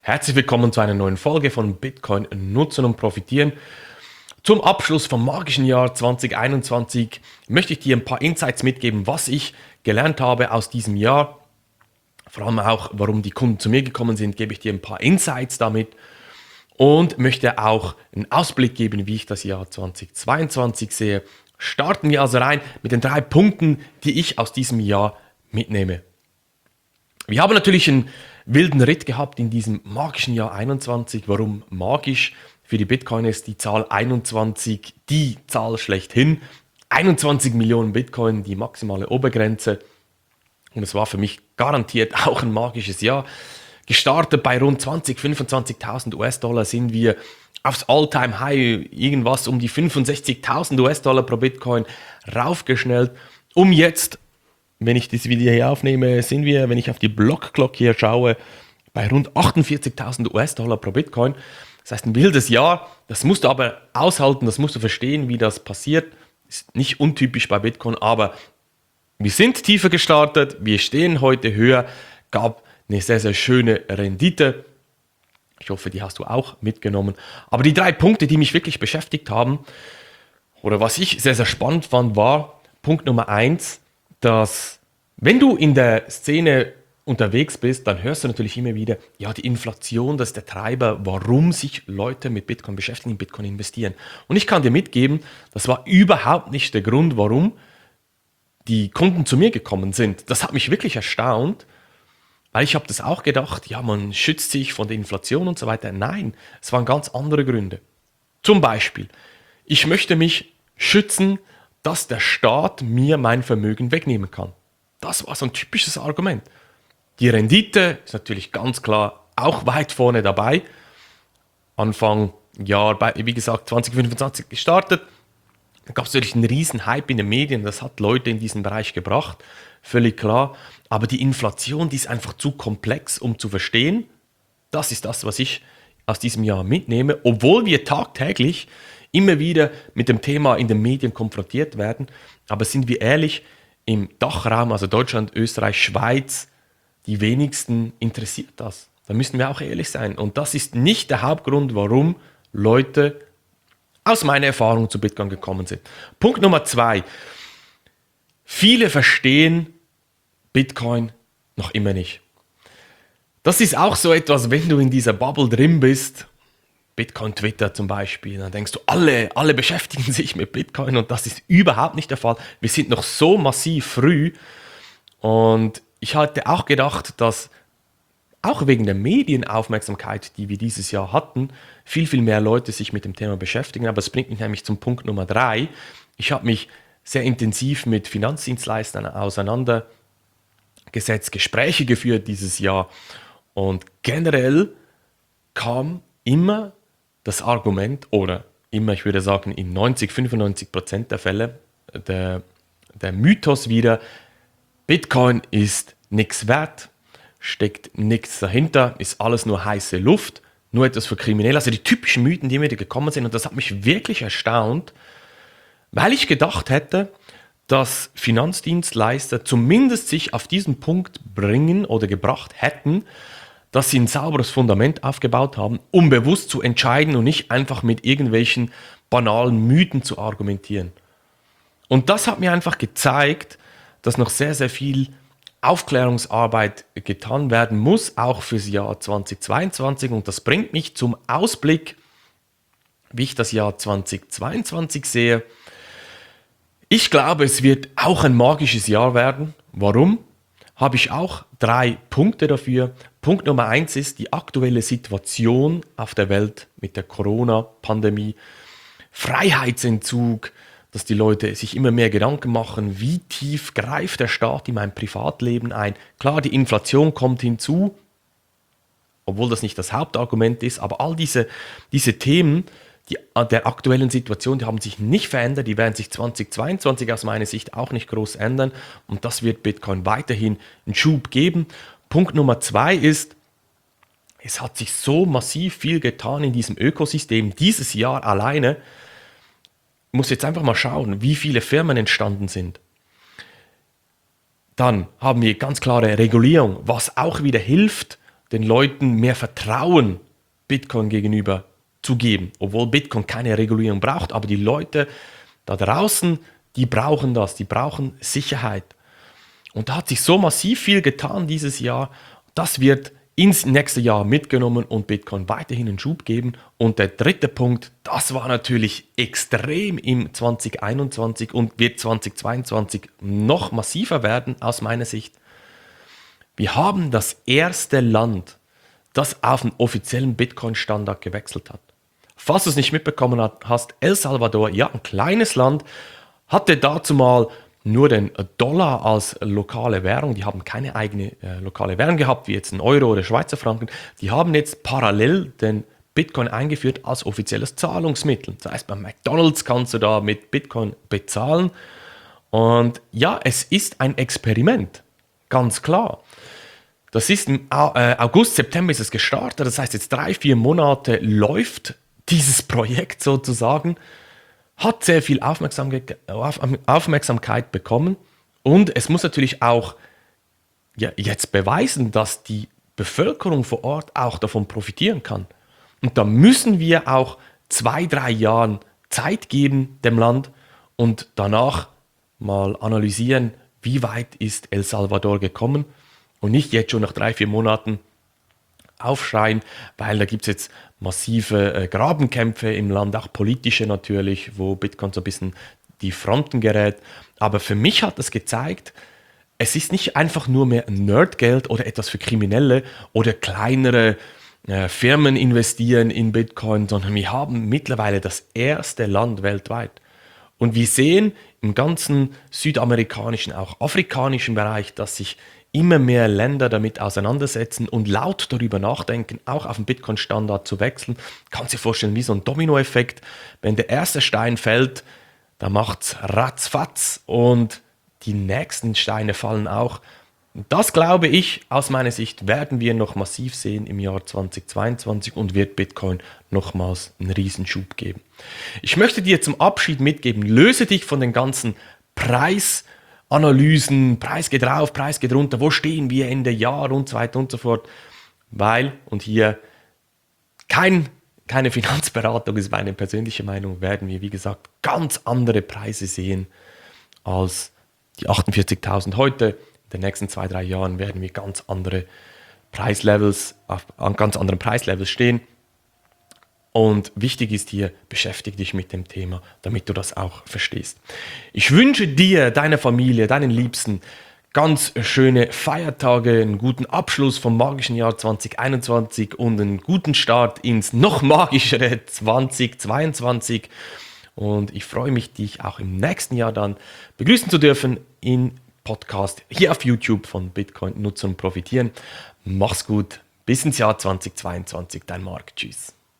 Herzlich willkommen zu einer neuen Folge von Bitcoin nutzen und profitieren. Zum Abschluss vom magischen Jahr 2021 möchte ich dir ein paar Insights mitgeben, was ich gelernt habe aus diesem Jahr. Vor allem auch, warum die Kunden zu mir gekommen sind, gebe ich dir ein paar Insights damit und möchte auch einen Ausblick geben, wie ich das Jahr 2022 sehe. Starten wir also rein mit den 3 Punkten, die ich aus diesem Jahr mitnehme. Wir haben natürlich einen wilden Ritt gehabt in diesem magischen Jahr 21. Warum magisch? Für die Bitcoiner ist die Zahl 21 die Zahl schlechthin. 21 Millionen Bitcoin, die maximale Obergrenze. Und es war für mich garantiert auch ein magisches Jahr. Gestartet bei rund 20.000, 25.000 US-Dollar sind wir aufs All-Time-High, irgendwas um die 65.000 US-Dollar pro Bitcoin raufgeschnellt, um jetzt, wenn ich das Video hier aufnehme, sind wir, wenn ich auf die Block-Clock hier schaue, bei rund 48.000 US-Dollar pro Bitcoin. Das heißt, ein wildes Jahr. Das musst du aber aushalten, das musst du verstehen, wie das passiert. Ist nicht untypisch bei Bitcoin, aber wir sind tiefer gestartet, wir stehen heute höher, gab eine sehr, sehr schöne Rendite. Ich hoffe, die hast du auch mitgenommen. Aber die 3 Punkte, die mich wirklich beschäftigt haben, oder was ich sehr, sehr spannend fand, war Punkt Nummer 1, dass wenn du in der Szene unterwegs bist, dann hörst du natürlich immer wieder, ja, die Inflation, das ist der Treiber, warum sich Leute mit Bitcoin beschäftigen, in Bitcoin investieren. Und ich kann dir mitgeben, das war überhaupt nicht der Grund, warum die Kunden zu mir gekommen sind. Das hat mich wirklich erstaunt, weil ich habe das auch gedacht, ja, man schützt sich von der Inflation und so weiter. Nein, es waren ganz andere Gründe. Zum Beispiel, ich möchte mich schützen, dass der Staat mir mein Vermögen wegnehmen kann. Das war so ein typisches Argument. Die Rendite ist natürlich ganz klar auch weit vorne dabei. Anfang Jahr, wie gesagt, 2025 gestartet. Da gab es natürlich einen riesen Hype in den Medien. Das hat Leute in diesen Bereich gebracht. Völlig klar. Aber die Inflation, die ist einfach zu komplex, um zu verstehen. Das ist das, was ich aus diesem Jahr mitnehme. Obwohl wir tagtäglich immer wieder mit dem Thema in den Medien konfrontiert werden. Aber sind wir ehrlich, im Dachraum, also Deutschland, Österreich, Schweiz, die wenigsten interessiert das. Da müssen wir auch ehrlich sein. Und das ist nicht der Hauptgrund, warum Leute aus meiner Erfahrung zu Bitcoin gekommen sind. Punkt Nummer 2. Viele verstehen Bitcoin noch immer nicht. Das ist auch so etwas, wenn du in dieser Bubble drin bist, Bitcoin Twitter zum Beispiel, dann denkst du, alle beschäftigen sich mit Bitcoin und das ist überhaupt nicht der Fall. Wir sind noch so massiv früh und ich hatte auch gedacht, dass auch wegen der Medienaufmerksamkeit, die wir dieses Jahr hatten, viel, viel mehr Leute sich mit dem Thema beschäftigen. Aber es bringt mich nämlich zum Punkt Nummer 3. Ich habe mich sehr intensiv mit Finanzdienstleistern auseinandergesetzt, Gespräche geführt dieses Jahr und generell kam immer das Argument, oder immer, ich würde sagen, in 90-95% der Fälle, der Mythos wieder, Bitcoin ist nichts wert, steckt nichts dahinter, ist alles nur heiße Luft, nur etwas für Kriminelle. Also die typischen Mythen, die mir gekommen sind. Und das hat mich wirklich erstaunt, weil ich gedacht hätte, dass Finanzdienstleister zumindest sich auf diesen Punkt bringen oder gebracht hätten, dass sie ein sauberes Fundament aufgebaut haben, um bewusst zu entscheiden und nicht einfach mit irgendwelchen banalen Mythen zu argumentieren. Und das hat mir einfach gezeigt, dass noch sehr, sehr viel Aufklärungsarbeit getan werden muss, auch fürs Jahr 2022. Und das bringt mich zum Ausblick, wie ich das Jahr 2022 sehe. Ich glaube, es wird auch ein magisches Jahr werden. Warum? Habe ich auch 3 Punkte dafür. Punkt Nummer 1 ist die aktuelle Situation auf der Welt mit der Corona-Pandemie, Freiheitsentzug, dass die Leute sich immer mehr Gedanken machen, wie tief greift der Staat in mein Privatleben ein. Klar, die Inflation kommt hinzu, obwohl das nicht das Hauptargument ist, aber all diese Themen der aktuellen Situation, die haben sich nicht verändert, die werden sich 2022 aus meiner Sicht auch nicht groß ändern und das wird Bitcoin weiterhin einen Schub geben. Punkt Nummer 2 ist, es hat sich so massiv viel getan in diesem Ökosystem dieses Jahr alleine. Ich muss jetzt einfach mal schauen, wie viele Firmen entstanden sind. Dann haben wir ganz klare Regulierung, was auch wieder hilft, den Leuten mehr Vertrauen Bitcoin gegenüber zu geben, obwohl Bitcoin keine Regulierung braucht, aber die Leute da draußen, die brauchen das, die brauchen Sicherheit. Und da hat sich so massiv viel getan dieses Jahr, das wird ins nächste Jahr mitgenommen und Bitcoin weiterhin einen Schub geben. Und der dritte Punkt, das war natürlich extrem im 2021 und wird 2022 noch massiver werden aus meiner Sicht. Wir haben das erste Land, das auf den offiziellen Bitcoin-Standard gewechselt hat. Falls du es nicht mitbekommen hast, El Salvador, ja, ein kleines Land, hatte dazu mal nur den Dollar als lokale Währung. Die haben keine eigene lokale Währung gehabt, wie jetzt ein Euro oder Schweizer Franken. Die haben jetzt parallel den Bitcoin eingeführt als offizielles Zahlungsmittel. Das heißt, bei McDonald's kannst du da mit Bitcoin bezahlen. Und ja, es ist ein Experiment, ganz klar. Das ist im August, September ist es gestartet. Das heißt, jetzt 3-4 Monate läuft dieses Projekt sozusagen. Hat sehr viel Aufmerksamkeit bekommen und es muss natürlich auch jetzt beweisen, dass die Bevölkerung vor Ort auch davon profitieren kann. Und da müssen wir auch 2-3 Jahren Zeit geben dem Land und danach mal analysieren, wie weit ist El Salvador gekommen und nicht jetzt schon nach 3-4 Monaten aufschreien, weil da gibt es jetzt massive Grabenkämpfe im Land, auch politische natürlich, wo Bitcoin so ein bisschen die Fronten gerät. Aber für mich hat es gezeigt, es ist nicht einfach nur mehr Nerdgeld oder etwas für Kriminelle oder kleinere Firmen investieren in Bitcoin, sondern wir haben mittlerweile das erste Land weltweit. Und wir sehen im ganzen südamerikanischen, auch afrikanischen Bereich, dass sich immer mehr Länder damit auseinandersetzen und laut darüber nachdenken, auch auf den Bitcoin-Standard zu wechseln. Kannst dir vorstellen, wie so ein Dominoeffekt. Wenn der erste Stein fällt, dann macht es ratzfatz und die nächsten Steine fallen auch. Und das, glaube ich, aus meiner Sicht, werden wir noch massiv sehen im Jahr 2022 und wird Bitcoin nochmals einen Riesenschub geben. Ich möchte dir zum Abschied mitgeben, löse dich von den ganzen Preisanalysen, Preis geht rauf, Preis geht runter, wo stehen wir Ende Jahr und so weiter und so fort. Weil, und hier keine Finanzberatung ist meine persönliche Meinung, werden wir, wie gesagt, ganz andere Preise sehen als die 48.000 heute. In den nächsten 2-3 Jahren werden wir ganz andere Preislevels, an ganz anderen Preislevels stehen. Und wichtig ist hier, beschäftige dich mit dem Thema, damit du das auch verstehst. Ich wünsche dir, deiner Familie, deinen Liebsten ganz schöne Feiertage, einen guten Abschluss vom magischen Jahr 2021 und einen guten Start ins noch magischere 2022. Und ich freue mich, dich auch im nächsten Jahr dann begrüßen zu dürfen in Podcast hier auf YouTube von Bitcoin nutzen und profitieren. Mach's gut. Bis ins Jahr 2022. Dein Marc. Tschüss.